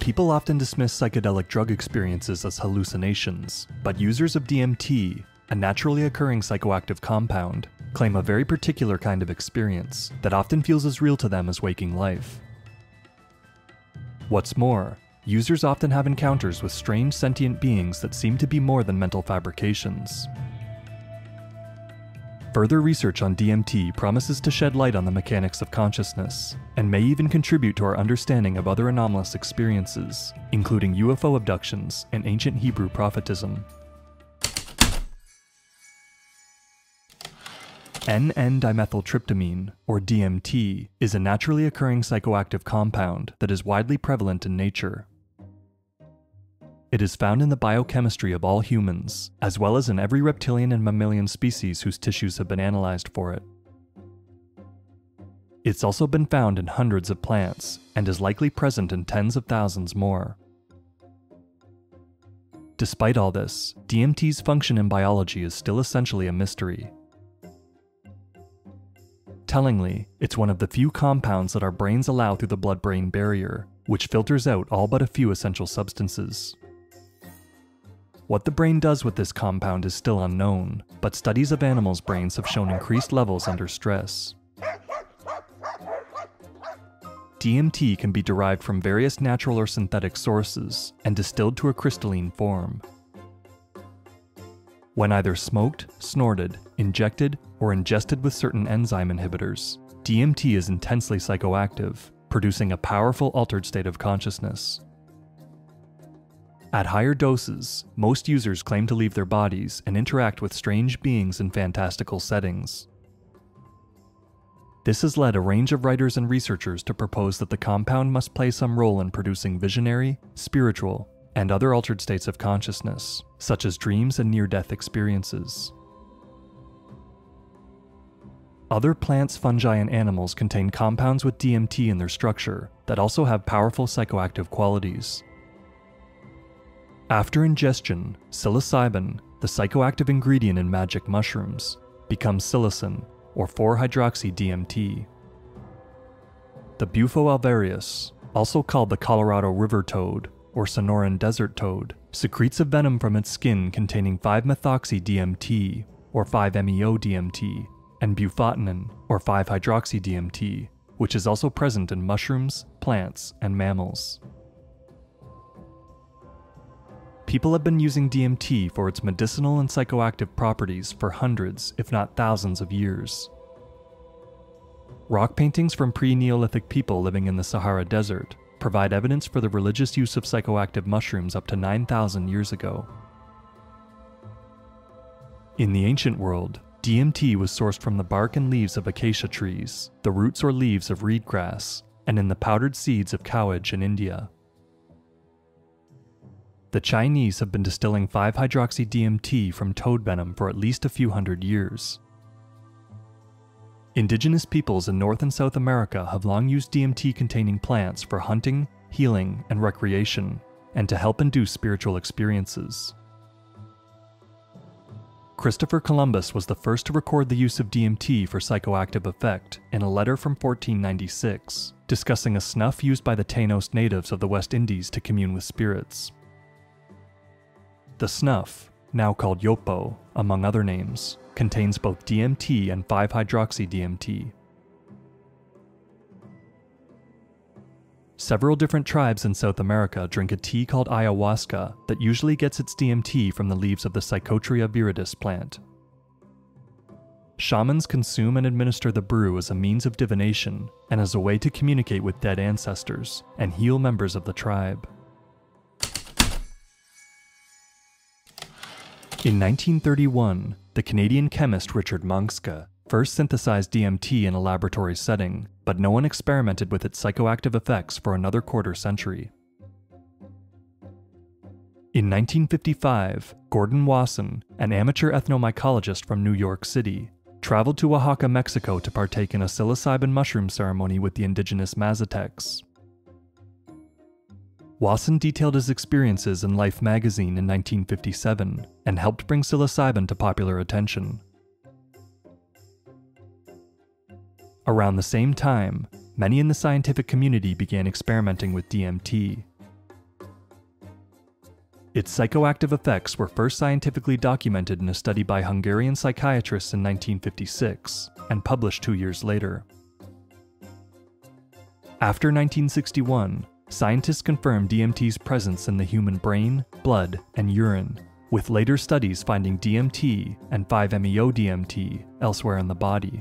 People often dismiss psychedelic drug experiences as hallucinations, but users of DMT, a naturally occurring psychoactive compound, claim a very particular kind of experience that often feels as real to them as waking life. What's more, users often have encounters with strange sentient beings that seem to be more than mental fabrications. Further research on DMT promises to shed light on the mechanics of consciousness, and may even contribute to our understanding of other anomalous experiences, including UFO abductions and ancient Hebrew prophetism. N,N-dimethyltryptamine, or DMT, is a naturally occurring psychoactive compound that is widely prevalent in nature. It is found in the biochemistry of all humans, as well as in every reptilian and mammalian species whose tissues have been analyzed for it. It's also been found in hundreds of plants, and is likely present in tens of thousands more. Despite all this, DMT's function in biology is still essentially a mystery. Tellingly, it's one of the few compounds that our brains allow through the blood-brain barrier, which filters out all but a few essential substances. What the brain does with this compound is still unknown, but studies of animals' brains have shown increased levels under stress. DMT can be derived from various natural or synthetic sources, and distilled to a crystalline form. When either smoked, snorted, injected, or ingested with certain enzyme inhibitors, DMT is intensely psychoactive, producing a powerful altered state of consciousness. At higher doses, most users claim to leave their bodies and interact with strange beings in fantastical settings. This has led a range of writers and researchers to propose that the compound must play some role in producing visionary, spiritual, and other altered states of consciousness, such as dreams and near-death experiences. Other plants, fungi, and animals contain compounds with DMT in their structure that also have powerful psychoactive qualities. After ingestion, psilocybin, the psychoactive ingredient in magic mushrooms, becomes psilocin, or 4-hydroxy-DMT. The Bufo alvarius, also called the Colorado River toad, or Sonoran desert toad, secretes a venom from its skin containing 5-methoxy-DMT, or 5-MeO-DMT, and bufotenin, or 5-hydroxy-DMT, which is also present in mushrooms, plants, and mammals. People have been using DMT for its medicinal and psychoactive properties for hundreds, if not thousands of years. Rock paintings from pre-Neolithic people living in the Sahara Desert provide evidence for the religious use of psychoactive mushrooms up to 9,000 years ago. In the ancient world, DMT was sourced from the bark and leaves of acacia trees, the roots or leaves of reed grass, and in the powdered seeds of cowhage in India. The Chinese have been distilling 5-hydroxy-DMT from toad venom for at least a few hundred years. Indigenous peoples in North and South America have long used DMT-containing plants for hunting, healing, and recreation, and to help induce spiritual experiences. Christopher Columbus was the first to record the use of DMT for psychoactive effect in a letter from 1496, discussing a snuff used by the Tainos natives of the West Indies to commune with spirits. The snuff, now called yopo, among other names, contains both DMT and 5-hydroxy-DMT. Several different tribes in South America drink a tea called ayahuasca that usually gets its DMT from the leaves of the Psychotria viridis plant. Shamans consume and administer the brew as a means of divination and as a way to communicate with dead ancestors and heal members of the tribe. In 1931, the Canadian chemist Richard Manska first synthesized DMT in a laboratory setting, but no one experimented with its psychoactive effects for another quarter-century. In 1955, Gordon Wasson, an amateur ethnomycologist from New York City, traveled to Oaxaca, Mexico to partake in a psilocybin mushroom ceremony with the indigenous Mazatecs. Wasson detailed his experiences in Life magazine in 1957 and helped bring psilocybin to popular attention. Around the same time, many in the scientific community began experimenting with DMT. Its psychoactive effects were first scientifically documented in a study by Hungarian psychiatrists in 1956 and published 2 years later. After 1961, scientists confirmed DMT's presence in the human brain, blood, and urine, with later studies finding DMT and 5-MeO-DMT elsewhere in the body.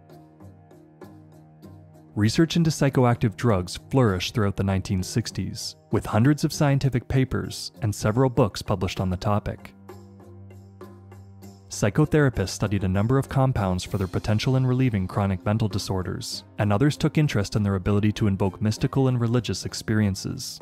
Research into psychoactive drugs flourished throughout the 1960s, with hundreds of scientific papers and several books published on the topic. Psychotherapists studied a number of compounds for their potential in relieving chronic mental disorders, and others took interest in their ability to invoke mystical and religious experiences.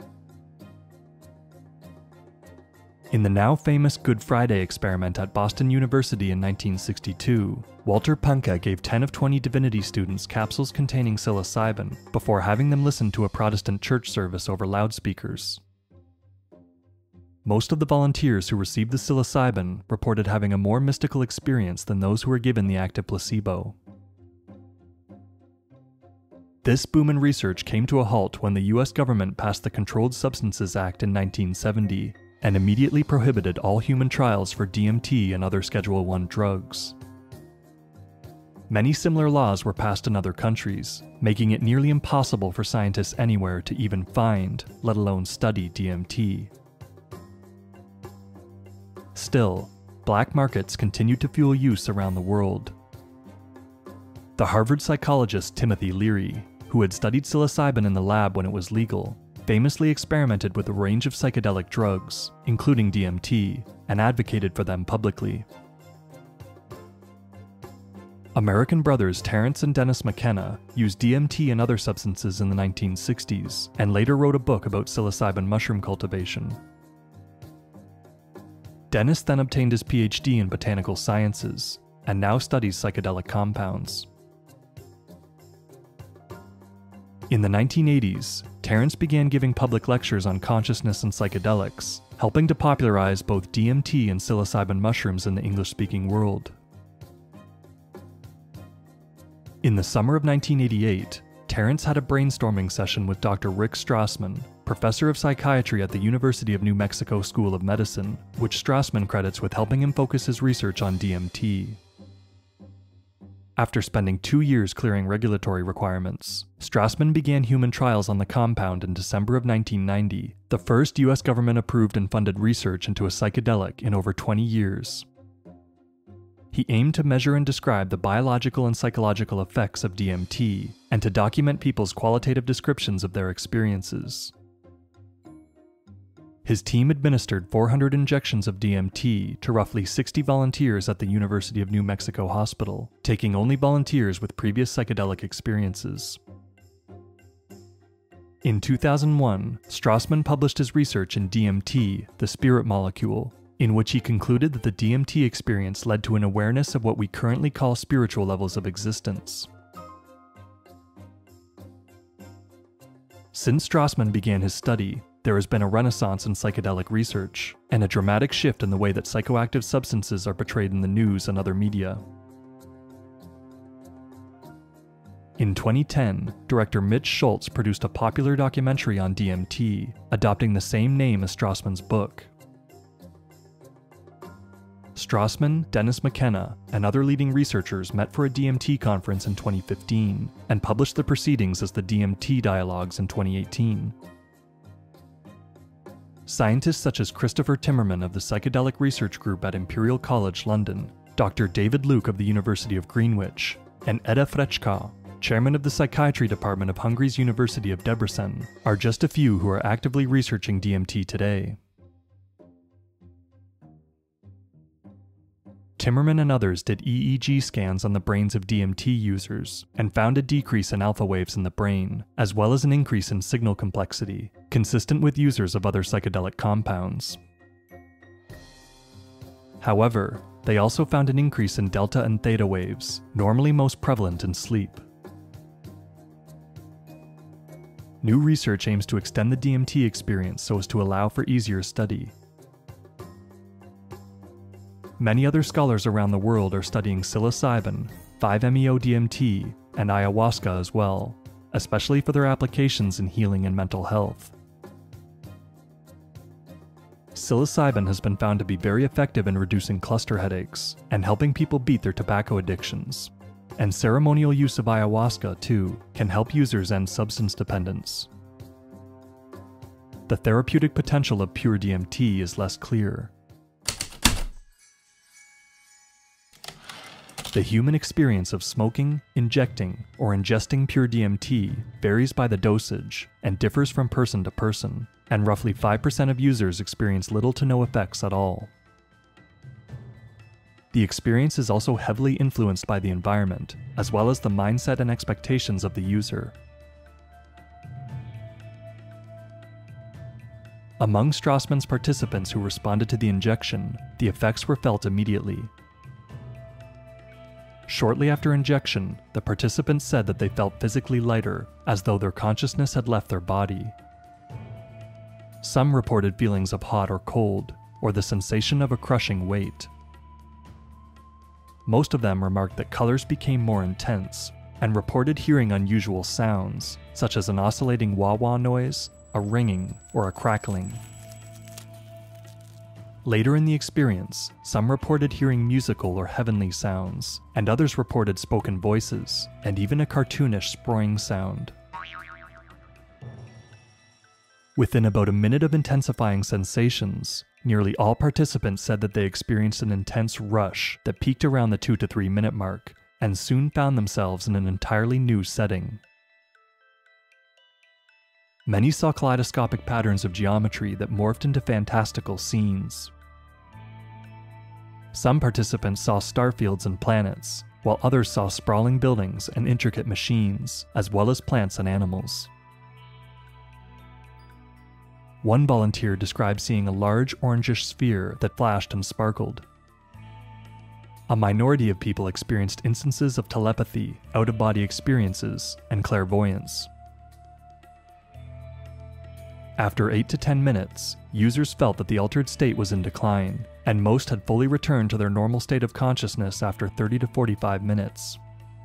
In the now famous Good Friday experiment at Boston University in 1962, Walter Punke gave 10 of 20 divinity students capsules containing psilocybin before having them listen to a Protestant church service over loudspeakers. Most of the volunteers who received the psilocybin reported having a more mystical experience than those who were given the active placebo. This boom in research came to a halt when the US government passed the Controlled Substances Act in 1970 and immediately prohibited all human trials for DMT and other Schedule I drugs. Many similar laws were passed in other countries, making it nearly impossible for scientists anywhere to even find, let alone study DMT. Still, black markets continued to fuel use around the world. The Harvard psychologist Timothy Leary, who had studied psilocybin in the lab when it was legal, famously experimented with a range of psychedelic drugs, including DMT, and advocated for them publicly. American brothers Terence and Dennis McKenna used DMT and other substances in the 1960s, and later wrote a book about psilocybin mushroom cultivation. Dennis then obtained his PhD in botanical sciences, and now studies psychedelic compounds. In the 1980s, Terence began giving public lectures on consciousness and psychedelics, helping to popularize both DMT and psilocybin mushrooms in the English-speaking world. In the summer of 1988, Terence had a brainstorming session with Dr. Rick Strassman, professor of psychiatry at the University of New Mexico School of Medicine, which Strassman credits with helping him focus his research on DMT. After spending 2 years clearing regulatory requirements, Strassman began human trials on the compound in December of 1990, the first US government-approved and funded research into a psychedelic in over 20 years. He aimed to measure and describe the biological and psychological effects of DMT, and to document people's qualitative descriptions of their experiences. His team administered 400 injections of DMT to roughly 60 volunteers at the University of New Mexico Hospital, taking only volunteers with previous psychedelic experiences. In 2001, Strassman published his research in DMT, the spirit molecule, in which he concluded that the DMT experience led to an awareness of what we currently call spiritual levels of existence. Since Strassman began his study, there has been a renaissance in psychedelic research, and a dramatic shift in the way that psychoactive substances are portrayed in the news and other media. In 2010, director Mitch Schultz produced a popular documentary on DMT, adopting the same name as Strassman's book. Strassman, Dennis McKenna, and other leading researchers met for a DMT conference in 2015, and published the proceedings as the DMT Dialogues in 2018. Scientists such as Christopher Timmerman of the Psychedelic Research Group at Imperial College London, Dr. David Luke of the University of Greenwich, and Edda Frechka, chairman of the Psychiatry Department of Hungary's University of Debrecen, are just a few who are actively researching DMT today. Timmerman and others did EEG scans on the brains of DMT users and found a decrease in alpha waves in the brain, as well as an increase in signal complexity, consistent with users of other psychedelic compounds. However, they also found an increase in delta and theta waves, normally most prevalent in sleep. New research aims to extend the DMT experience so as to allow for easier study. Many other scholars around the world are studying psilocybin, 5-MeO-DMT, and ayahuasca as well, especially for their applications in healing and mental health. psilocybin has been found to be very effective in reducing cluster headaches and helping people beat their tobacco addictions. And ceremonial use of ayahuasca, too, can help users end substance dependence. The therapeutic potential of pure DMT is less clear. The human experience of smoking, injecting, or ingesting pure DMT varies by the dosage and differs from person to person, and roughly 5% of users experience little to no effects at all. The experience is also heavily influenced by the environment, as well as the mindset and expectations of the user. Among Strassman's participants who responded to the injection, the effects were felt immediately. Shortly after injection, the participants said that they felt physically lighter, as though their consciousness had left their body. Some reported feelings of hot or cold, or the sensation of a crushing weight. Most of them remarked that colors became more intense, and reported hearing unusual sounds, such as an oscillating wah-wah noise, a ringing, or a crackling. Later in the experience, some reported hearing musical or heavenly sounds, and others reported spoken voices, and even a cartoonish sproing sound. Within about a minute of intensifying sensations, nearly all participants said that they experienced an intense rush that peaked around the 2 to 3 minute mark, and soon found themselves in an entirely new setting. Many saw kaleidoscopic patterns of geometry that morphed into fantastical scenes. Some participants saw starfields and planets, while others saw sprawling buildings and intricate machines, as well as plants and animals. One volunteer described seeing a large orangish sphere that flashed and sparkled. A minority of people experienced instances of telepathy, out-of-body experiences, and clairvoyance. After 8 to 10 minutes, users felt that the altered state was in decline, and most had fully returned to their normal state of consciousness after 30 to 45 minutes.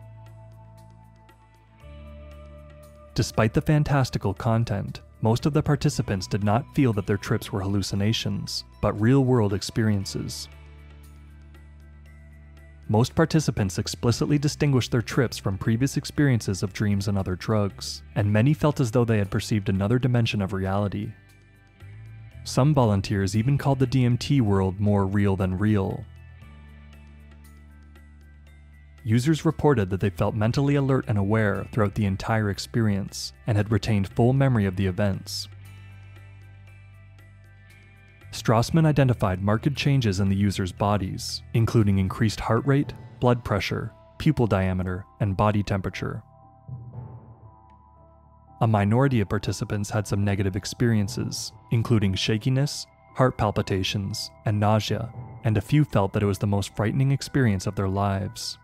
Despite the fantastical content, most of the participants did not feel that their trips were hallucinations, but real-world experiences. Most participants explicitly distinguished their trips from previous experiences of dreams and other drugs, and many felt as though they had perceived another dimension of reality. Some volunteers even called the DMT world more real than real. Users reported that they felt mentally alert and aware throughout the entire experience, and had retained full memory of the events. Strassman identified marked changes in the users' bodies, including increased heart rate, blood pressure, pupil diameter, and body temperature. A minority of participants had some negative experiences, including shakiness, heart palpitations, and nausea, and a few felt that it was the most frightening experience of their lives.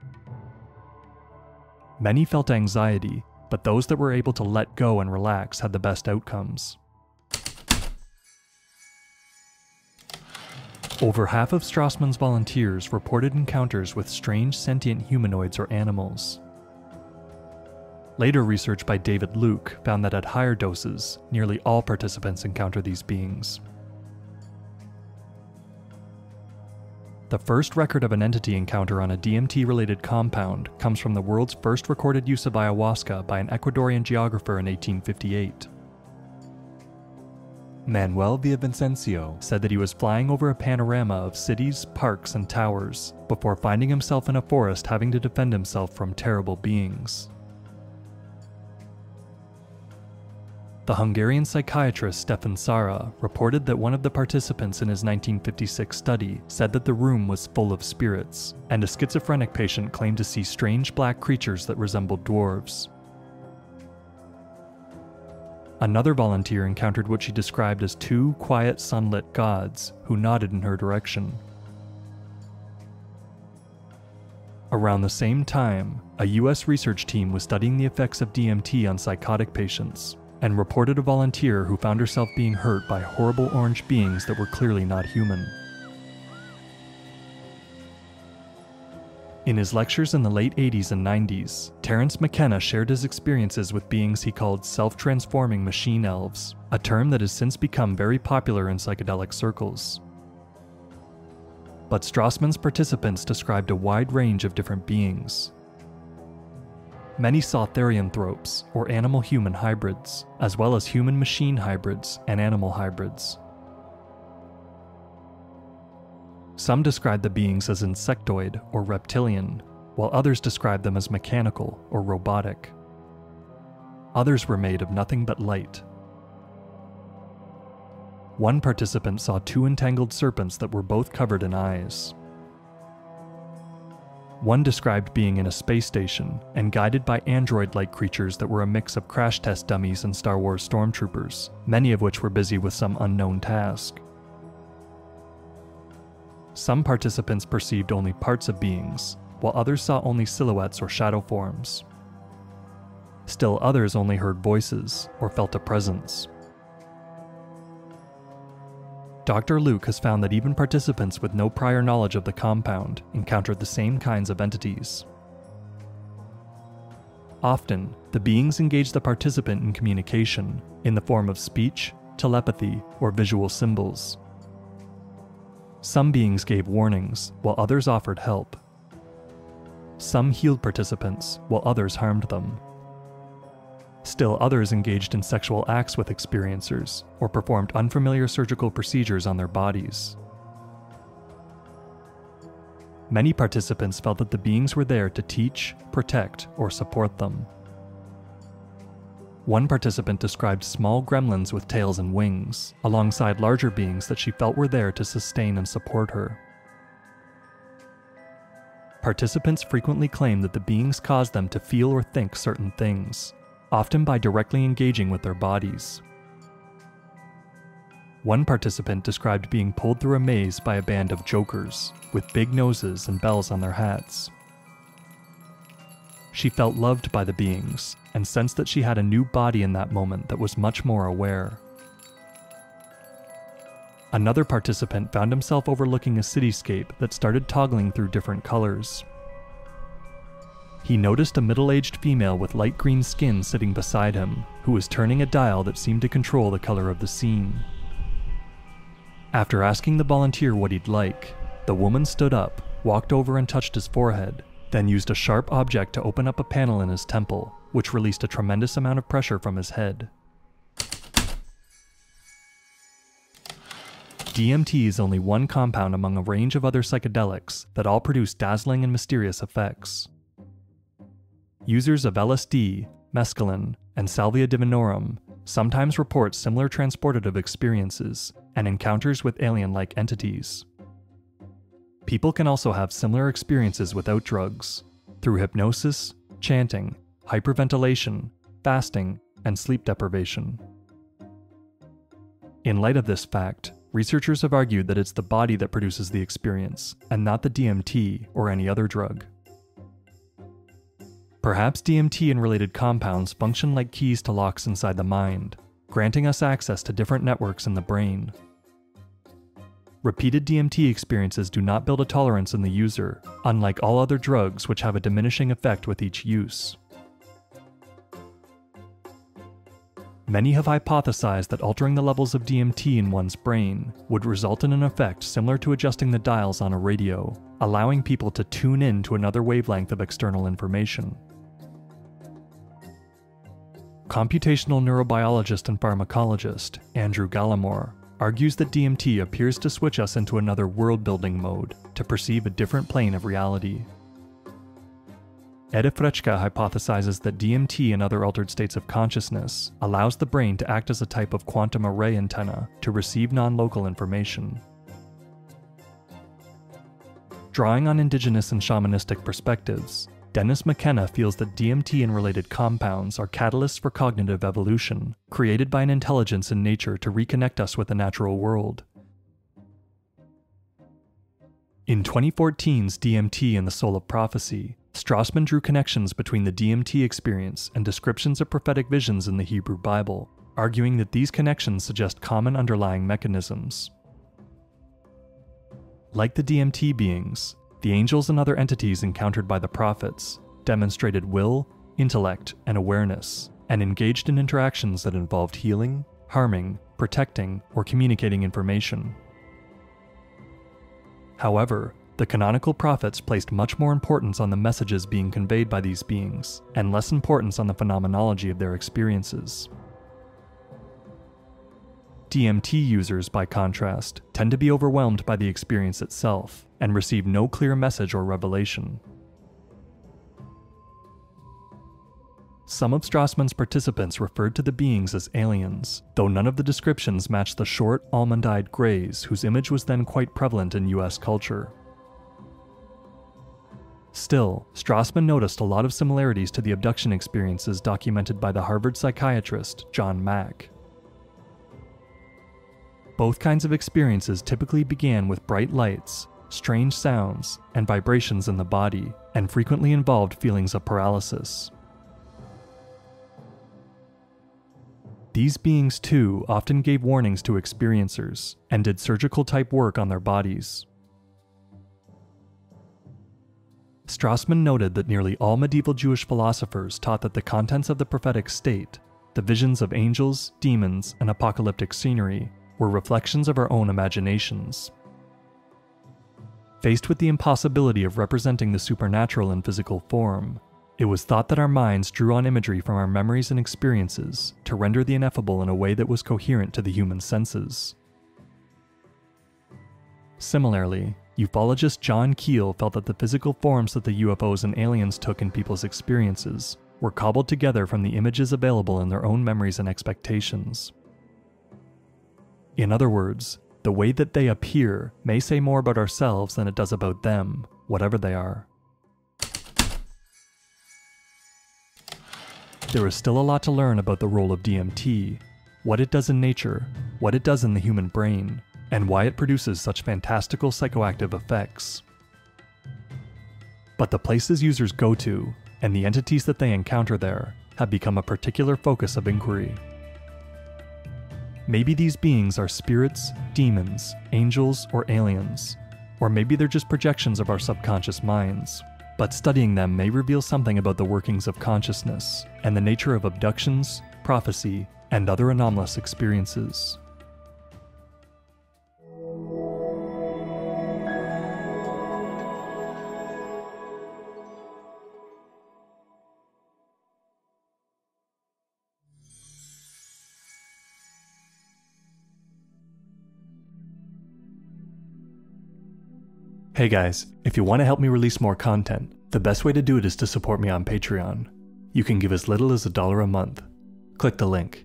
Many felt anxiety, but those that were able to let go and relax had the best outcomes. Over half of Strassman's volunteers reported encounters with strange sentient humanoids or animals. Later research by David Luke found that at higher doses, nearly all participants encounter these beings. The first record of an entity encounter on a DMT-related compound comes from the world's first recorded use of ayahuasca by an Ecuadorian geographer in 1858. Manuel Villavicencio said that he was flying over a panorama of cities, parks, and towers, before finding himself in a forest having to defend himself from terrible beings. The Hungarian psychiatrist Stefan Sara reported that one of the participants in his 1956 study said that the room was full of spirits, and a schizophrenic patient claimed to see strange black creatures that resembled dwarves. Another volunteer encountered what she described as 2 quiet sunlit gods who nodded in her direction. Around the same time, a US research team was studying the effects of DMT on psychotic patients, and reported a volunteer who found herself being hurt by horrible orange beings that were clearly not human. In his lectures in the late 80s and 90s, Terence McKenna shared his experiences with beings he called self-transforming machine elves, a term that has since become very popular in psychedelic circles. But Strassman's participants described a wide range of different beings. Many saw therianthropes, or animal-human hybrids, as well as human-machine hybrids and animal hybrids. Some described the beings as insectoid or reptilian, while others described them as mechanical or robotic. Others were made of nothing but light. One participant saw two entangled serpents that were both covered in eyes. One described being in a space station and guided by android-like creatures that were a mix of crash test dummies and Star Wars stormtroopers, many of which were busy with some unknown task. Some participants perceived only parts of beings, while others saw only silhouettes or shadow forms. Still others only heard voices or felt a presence. Dr. Luke has found that even participants with no prior knowledge of the compound encountered the same kinds of entities. Often, the beings engage the participant in communication in the form of speech, telepathy, or visual symbols. Some beings gave warnings, while others offered help. Some healed participants, while others harmed them. Still others engaged in sexual acts with experiencers, or performed unfamiliar surgical procedures on their bodies. Many participants felt that the beings were there to teach, protect, or support them. One participant described small gremlins with tails and wings, alongside larger beings that she felt were there to sustain and support her. Participants frequently claimed that the beings caused them to feel or think certain things, often by directly engaging with their bodies. One participant described being pulled through a maze by a band of jokers, with big noses and bells on their hats. She felt loved by the beings, and sensed that she had a new body in that moment that was much more aware. Another participant found himself overlooking a cityscape that started toggling through different colors. He noticed a middle-aged female with light green skin sitting beside him, who was turning a dial that seemed to control the color of the scene. After asking the volunteer what he'd like, the woman stood up, walked over and touched his forehead, then used a sharp object to open up a panel in his temple, which released a tremendous amount of pressure from his head. DMT is only one compound among a range of other psychedelics that all produce dazzling and mysterious effects. Users of LSD, mescaline, and salvia divinorum sometimes report similar transportative experiences and encounters with alien-like entities. People can also have similar experiences without drugs, through hypnosis, chanting, hyperventilation, fasting, and sleep deprivation. In light of this fact, researchers have argued that it's the body that produces the experience, and not the DMT or any other drug. Perhaps DMT and related compounds function like keys to locks inside the mind, granting us access to different networks in the brain. Repeated DMT experiences do not build a tolerance in the user, unlike all other drugs which have a diminishing effect with each use. Many have hypothesized that altering the levels of DMT in one's brain would result in an effect similar to adjusting the dials on a radio, allowing people to tune in to another wavelength of external information. Computational neurobiologist and pharmacologist Andrew Gallimore argues that DMT appears to switch us into another world-building mode to perceive a different plane of reality. Edith Frechka hypothesizes that DMT and other altered states of consciousness allows the brain to act as a type of quantum array antenna to receive non-local information. Drawing on indigenous and shamanistic perspectives, Dennis McKenna feels that DMT and related compounds are catalysts for cognitive evolution, created by an intelligence in nature to reconnect us with the natural world. In 2014's DMT and the Soul of Prophecy, Strassman drew connections between the DMT experience and descriptions of prophetic visions in the Hebrew Bible, arguing that these connections suggest common underlying mechanisms. Like the DMT beings, The angels and other entities encountered by the prophets demonstrated will, intellect, and awareness, and engaged in interactions that involved healing, harming, protecting, or communicating information. However, the canonical prophets placed much more importance on the messages being conveyed by these beings, and less importance on the phenomenology of their experiences. DMT users, by contrast, tend to be overwhelmed by the experience itself, and receive no clear message or revelation. Some of Strassman's participants referred to the beings as aliens, though none of the descriptions matched the short, almond-eyed greys whose image was then quite prevalent in US culture. Still, Strassman noticed a lot of similarities to the abduction experiences documented by the Harvard psychiatrist John Mack. Both kinds of experiences typically began with bright lights, strange sounds, and vibrations in the body, and frequently involved feelings of paralysis. These beings, too, often gave warnings to experiencers, and did surgical-type work on their bodies. Strassman noted that nearly all medieval Jewish philosophers taught that the contents of the prophetic state, the visions of angels, demons, and apocalyptic scenery, were reflections of our own imaginations. Faced with the impossibility of representing the supernatural in physical form, it was thought that our minds drew on imagery from our memories and experiences to render the ineffable in a way that was coherent to the human senses. Similarly, ufologist John Keel felt that the physical forms that the UFOs and aliens took in people's experiences were cobbled together from the images available in their own memories and expectations. In other words, the way that they appear may say more about ourselves than it does about them, whatever they are. There is still a lot to learn about the role of DMT, what it does in nature, what it does in the human brain, and why it produces such fantastical psychoactive effects. But the places users go to, and the entities that they encounter there, have become a particular focus of inquiry. Maybe these beings are spirits, demons, angels, or aliens, or maybe they're just projections of our subconscious minds. But studying them may reveal something about the workings of consciousness, and the nature of abductions, prophecy, and other anomalous experiences. Hey guys, if you want to help me release more content, the best way to do it is to support me on Patreon. You can give as little as $1 a month. Click the link.